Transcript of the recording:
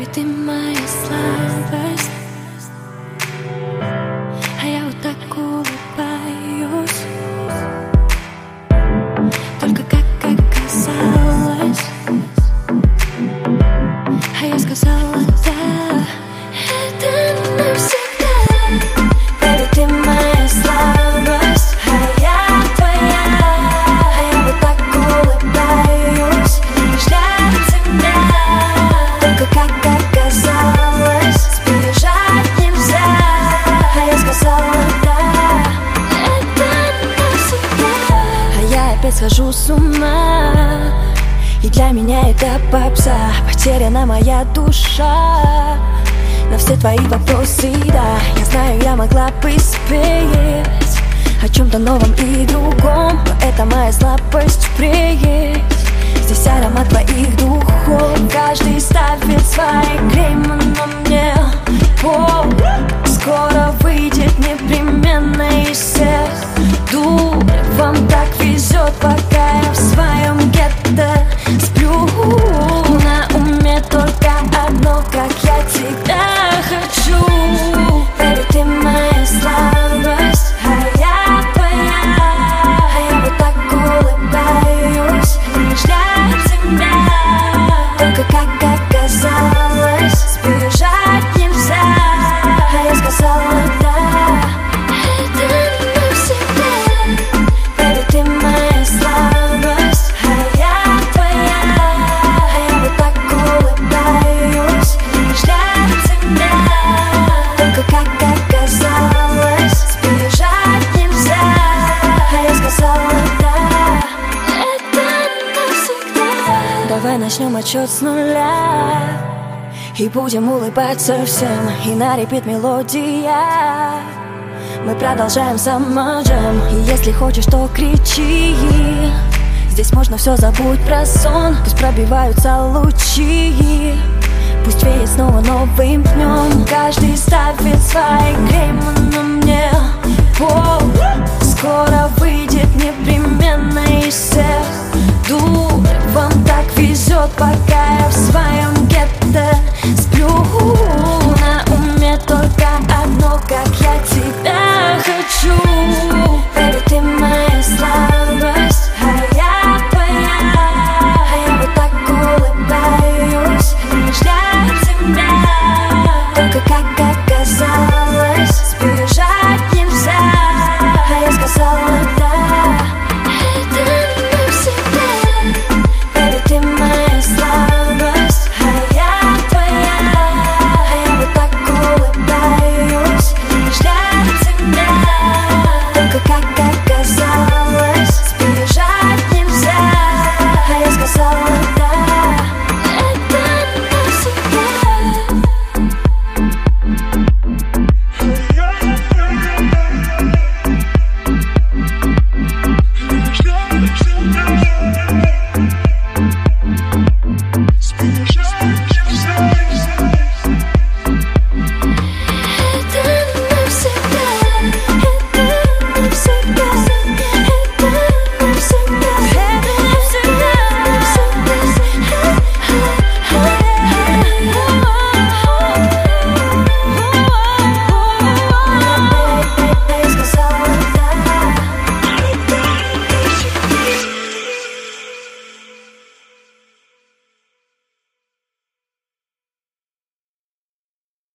Baby, ты моя слабость, а я вот так улыбаюсь. Только как оказалось, а я сказала да. Это навсегда. Baby, ты моя слабость, а я твоя. А я вот так улыбаюсь лишь для тебя. Только как оказалось, сбежать нельзя. А я сказала да. Это навсегда. А я опять схожу с ума, и для меня это попса. Потеряна моя душа на все твои вопросы, да. Я знаю, я могла бы спеть о чем-то новом и другом, но это моя слабость впредь. Здесь аромат твоих духов, каждый ставит свои клейма на мне. О, скоро выйдет непременно из всех дур. Вам так везет, пока я в своем гетто сплю. На уме только одно, как я тебя хочу. Baby, ты моя слабость, а я твоя. А я вот так улыбаюсь лишь для тебя. Только как оказалось, сбежать нельзя. А я сказала да. Это навсегда. Baby, ты моя слабость, а я твоя. А я вот так улыбаюсь лишь для тебя. Только как оказалось, сбежать нельзя. А я сказала да. Это навсегда. Давай начнем отсчет с нуля и будем улыбаться всем. И на репит мелодия. Мы продолжаем самоджем. И если хочешь, то кричи. Здесь можно все забудь про сон. Пусть пробиваются лучи, пусть веет снова новым днем. Каждый ставит свои клейма на мне. О, скоро выйдет непременно из всех дур. Вам так везет, пока я в своем